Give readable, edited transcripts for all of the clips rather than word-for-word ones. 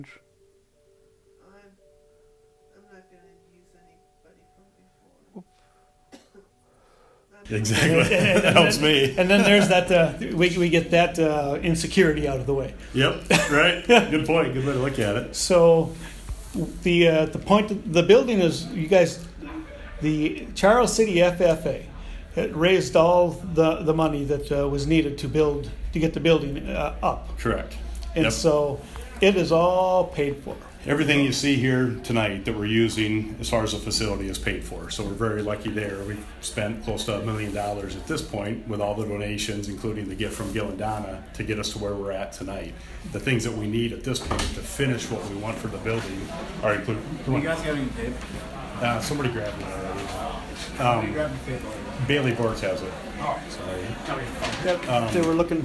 I'm not going to use anybody from before. Exactly. That helps me. And then there's that, we get that insecurity out of the way. Yep, right. Good point. Good way to look at it. So the point, the building is, you guys, the Charles City FFA had raised all the money that was needed to get the building up. Correct. And Yep. so it is all paid for. Everything you see here tonight that we're using as far as the facility is paid for. So we're very lucky there. We've spent close to $1 million at this point with all the donations, including the gift from Gil and Donna, to get us to where we're at tonight. The things that we need at this point to finish what we want for the building are included. You guys got any tape? Somebody grabbed it already. Somebody grab the tape. Bailey Bortz has it. Oh, Sorry. They were looking.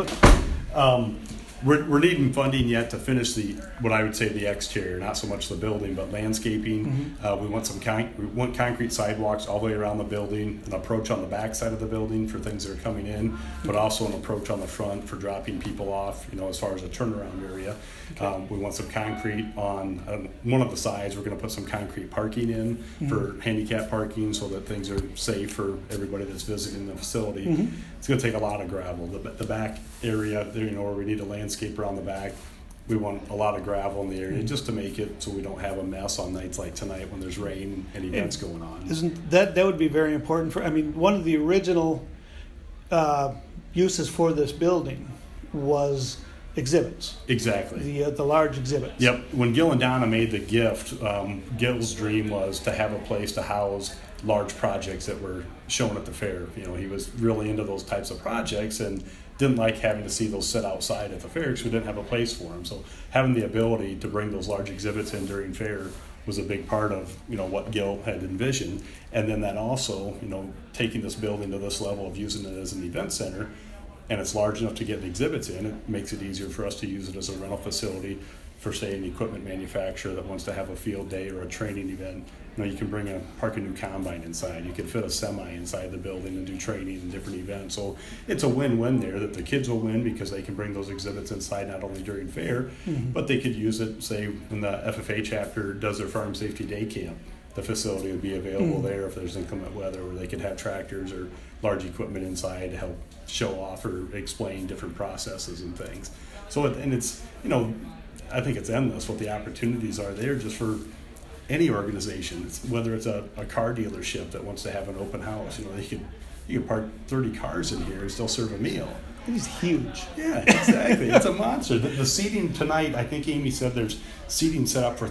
We're needing funding yet to finish what I would say the exterior, not so much the building, but landscaping. Mm-hmm. We want concrete sidewalks all the way around the building, an approach on the back side of the building for things that are coming in, but also an approach on the front for dropping people off, as far as a turnaround area. Okay. We want some concrete on one of the sides. We're going to put some concrete parking in for handicap parking so that things are safe for everybody that's visiting the facility. Mm-hmm. It's going to take a lot of gravel. The back area, there, where we need a landscape around the back, we want a lot of gravel in the area just to make it so we don't have a mess on nights like tonight when there's rain and events going on. Isn't that would be very important for? I mean, one of the original uses for this building was exhibits. Exactly. The large exhibits. Yep. When Gil and Donna made the gift, Gil's dream was to have a place to house large projects that were shown at the fair. He was really into those types of projects and didn't like having to see those sit outside at the fair because we didn't have a place for them. So having the ability to bring those large exhibits in during fair was a big part of what Gil had envisioned. And then that also, taking this building to this level of using it as an event center, and it's large enough to get exhibits in, it makes it easier for us to use it as a rental facility for, say, an equipment manufacturer that wants to have a field day or a training event. You can park a new combine inside. You can fit a semi inside the building and do training and different events. So it's a win-win there that the kids will win because they can bring those exhibits inside not only during fair, but they could use it, say, when the FFA chapter does their farm safety day camp. The facility would be available there if there's inclement weather, where they could have tractors or large equipment inside to help show off or explain different processes and things. So, it's, I think it's endless what the opportunities are there just for any organization, whether it's a car dealership that wants to have an open house. You could park 30 cars in here and still serve a meal. He's huge. Yeah, exactly. It's a monster. The seating tonight, I think Amy said there's seating set up for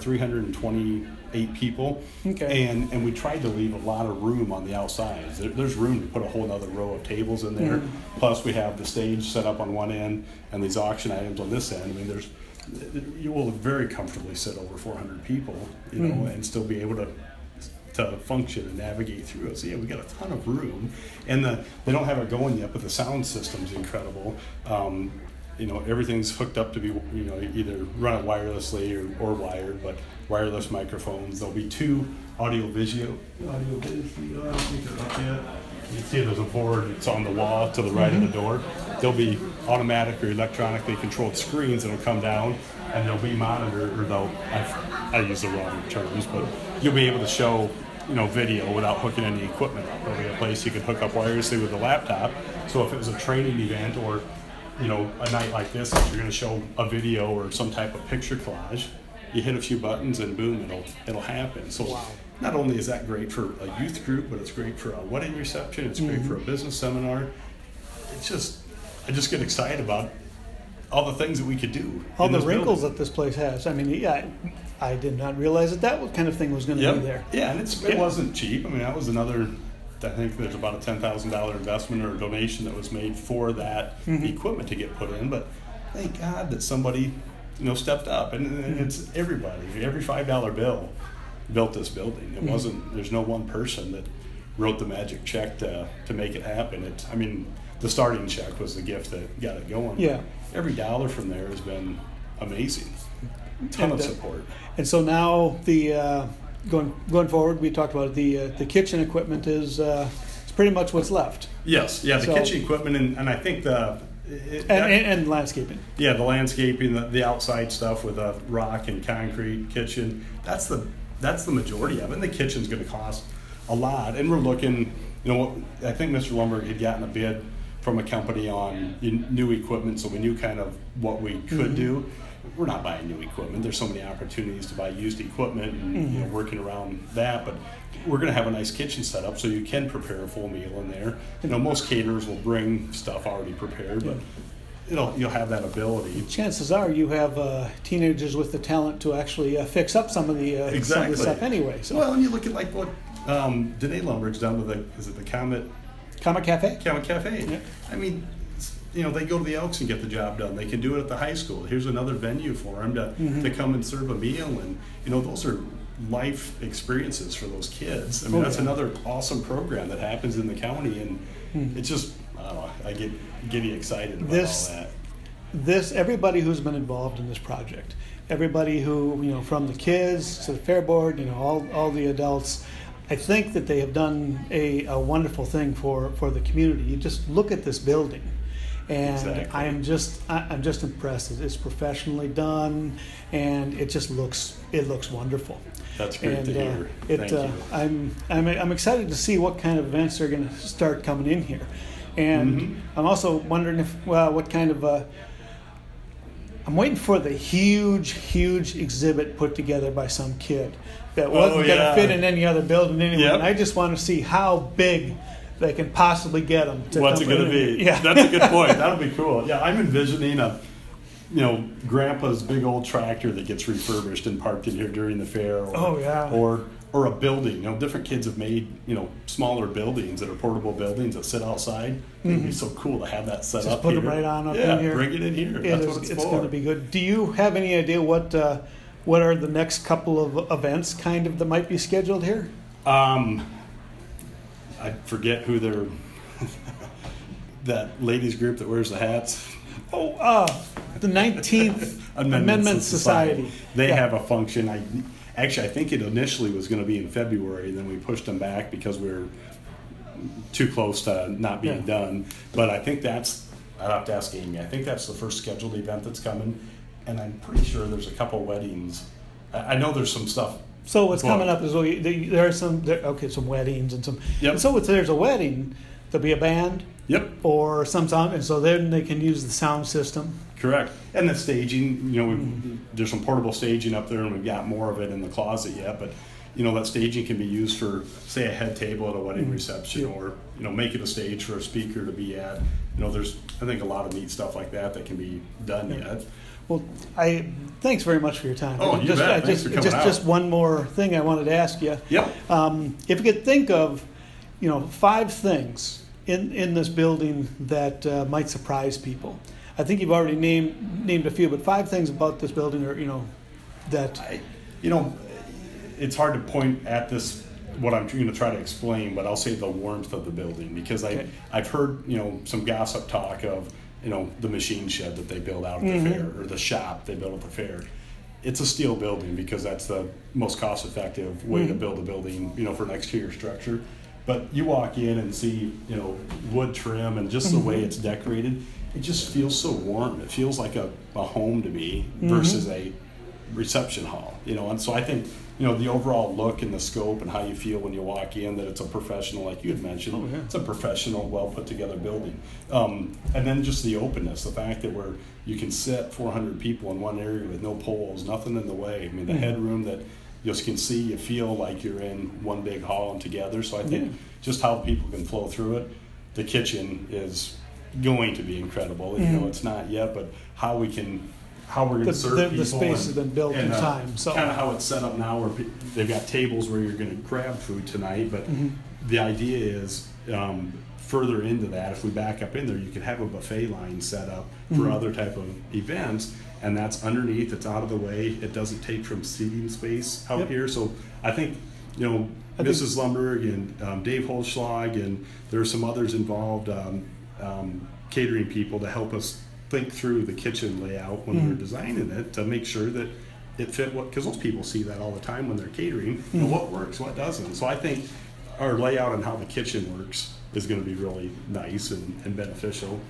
328 people. Okay. And we tried to leave a lot of room on the outside. There's room to put a whole other row of tables in there. Plus we have the stage set up on one end and these auction items on this end. I mean, you will very comfortably sit over 400 people, and still be able to function and navigate through it. So yeah, we got a ton of room, and they don't have it going yet, but the sound system's incredible. Everything's hooked up to be either run it wirelessly or wired, but wireless microphones. There'll be two audio visual. I don't think they're up yet. You can see there's a board. It's on the wall to the right of the door. There'll be automatic or electronically controlled screens that'll come down, and they'll be monitored. Or I use the wrong terms, but you'll be able to show video without hooking any equipment up. There'll be a place you can hook up wirelessly with a laptop. So if it was a training event or a night like this, if you're going to show a video or some type of picture collage, you hit a few buttons and boom, it'll happen. So not only is that great for a youth group, but it's great for a wedding reception. It's great for a business seminar. I just get excited about all the things that we could do. All the wrinkles that this place has. I mean, I did not realize that kind of thing was going to be there. Yeah, and it wasn't cheap. I mean, that was another. I think there's about a $10,000 investment or donation that was made for that equipment to get put in. But thank God that somebody, stepped up, and it's everybody. Every $5 bill built this building. It wasn't. There's no one person that wrote the magic check to make it happen. The starting check was the gift that got it going. Yeah. Every dollar from there has been amazing. Ton of support. And so now the going forward, we talked about it, the kitchen equipment is it's pretty much what's left. Yes, yeah, the kitchen equipment, and I think And landscaping. Yeah, the landscaping, the outside stuff with a rock and concrete kitchen. That's the majority of it. And the kitchen's going to cost a lot. And we're looking, I think Mr. Lumberg had gotten a bid from a company on new equipment, so we knew kind of what we could do. We're not buying new equipment. There's so many opportunities to buy used equipment and working around that. But we're going to have a nice kitchen set up so you can prepare a full meal in there. Most caterers will bring stuff already prepared, but you'll have that ability. Chances are you have teenagers with the talent to actually fix up some of the stuff anyway. So. Well, and you look at like what Danae Lumberg's done with the Comet Cafe? Comet Cafe. Yeah. I mean, they go to the Elks and get the job done. They can do it at the high school. Here's another venue for them to come and serve a meal. And, those are life experiences for those kids. I mean, that's another awesome program that happens in the county. And it's just, I don't know, I get giddy excited about all that. Everybody who's been involved in this project, everybody who, from the kids to the fair board, all the adults, I think that they have done a wonderful thing for the community. You just look at this building, and exactly. I'm just impressed. It's professionally done, and it just looks wonderful. That's great to hear. Thank you. I'm excited to see what kind of events are going to start coming in here, and I'm also wondering what kind of I'm waiting for the huge exhibit put together by some kid that wasn't going to fit in any other building anyway. Yep. And I just want to see how big they can possibly get them. What's it going to be? Yeah. That's a good point. That'll be cool. Yeah, I'm envisioning Grandpa's big old tractor that gets refurbished and parked in here during the fair. Or a building. Different kids have made, smaller buildings that are portable buildings that sit outside. It'd be so cool to have that set just up put here. them right on up in here. Bring it in here. That's what it's for. Going to be good. Do you have any idea what are the next couple of events kind of that might be scheduled here? I forget who they're that ladies group that wears the hats. The 19th Amendment Society. They have a function. I think it initially was going to be in February, and then we pushed them back because we were too close to not being done. But I think I'd have to ask Amy. I think that's the first scheduled event that's coming, and I'm pretty sure there's a couple weddings. I know there's some stuff. So what's coming up is there are some weddings and some. Yep. And so if there's a wedding, there'll be a band. Yep. Or some sound, and so then they can use the sound system. Correct. And the staging, there's some portable staging up there, and we've got more of it in the closet yet. But, that staging can be used for, say, a head table at a wedding reception, or, make it a stage for a speaker to be at. There's, I think, a lot of neat stuff like that can be done yet. Well, thanks very much for your time. Oh, you bet. Thanks for coming out. Just one more thing I wanted to ask you. Yep. If you could think of, 5 things in this building that might surprise people. I think you've already named a few, but 5 things about this building are, that... it's hard to point at this, what I'm going to try to explain, but I'll say the warmth of the building, because I've heard, some gossip talk of, the machine shed that they build out at the fair, or the shop they build at the fair. It's a steel building because that's the most cost-effective way to build a building, for an exterior structure. But you walk in and see, wood trim and just the way it's decorated, it just feels so warm. It feels like a home to me versus a reception hall, And so I think, the overall look and the scope and how you feel when you walk in, that it's a professional, like you had mentioned, it's a professional, well put together building. And then just the openness, the fact that you can sit 400 people in one area with no poles, nothing in the way. I mean, the headroom that you just can see, you feel like you're in one big hall and together. So I think just how people can flow through it. The kitchen is going to be incredible. It's not yet, but how we're going to serve people. The space has been built in time. So kind of how it's set up now, where they've got tables where you're going to grab food tonight, but the idea is further into that, if we back up in there, you could have a buffet line set up for other type of events, and that's underneath, it's out of the way, it doesn't take from seating space out here. So I think, Mrs. Lumberg and Dave Holschlag, and there are some others involved, catering people, to help us think through the kitchen layout when we're designing it, to make sure that it fit because those people see that all the time when they're catering, what works, what doesn't. So I think our layout and how the kitchen works is going to be really nice and beneficial.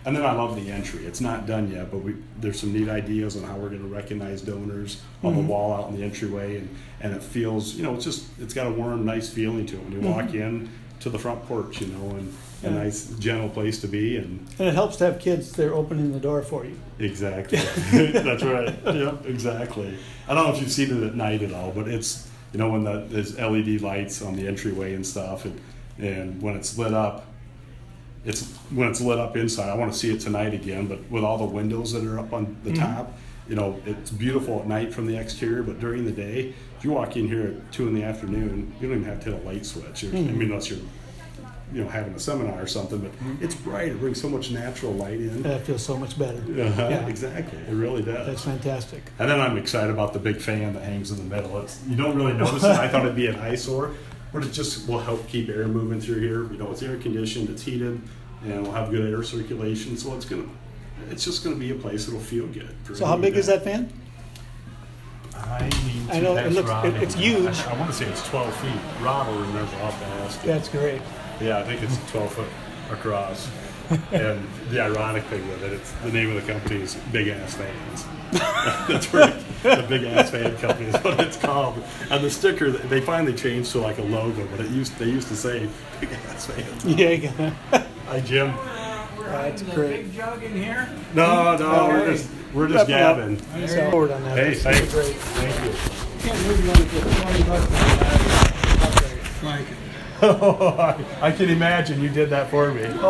And then I love the entry. It's not done yet, but there's some neat ideas on how we're going to recognize donors on the wall out in the entryway, and it feels, it's got a warm, nice feeling to it when you walk in to the front porch, and a nice, gentle place to be. And it helps to have kids there opening the door for you. Exactly. That's right. Yep, exactly. I don't know if you've seen it at night at all, but it's, when there's LED lights on the entryway and stuff, and when it's lit up, when it's lit up inside. I want to see it tonight again, but with all the windows that are up on the top, it's beautiful at night from the exterior, but during the day, if you walk in here at 2 in the afternoon, you don't even have to hit a light switch. Unless you're having a seminar or something, but it's bright. It brings so much natural light in. That feels so much better. Yeah. Exactly. It really does. That's fantastic. And then I'm excited about the big fan that hangs in the middle. You don't really notice it. I thought it'd be an eyesore, but it just will help keep air moving through here. It's air conditioned, it's heated, and we'll have good air circulation. So it's just gonna be a place that'll feel good. So how big is that fan? I know it looks. It's huge. I want to say it's 12 feet. Rob will remember. I'll have to ask him. That's great. Yeah, I think it's 12 foot across. And the ironic thing with it, the name of the company is Big Ass Fans. That's right. The Big Ass Fan Company is what it's called. And the sticker, they finally changed to like a logo, but they used to say Big Ass Fans. Yeah. Hi, Jim. That's great. Big jug in here? No, we're just gabbing. So forward on that. Hey, That's thanks. great. Thank you. Can't believe you want to get $20 for that. Like it. I can imagine you did that for me.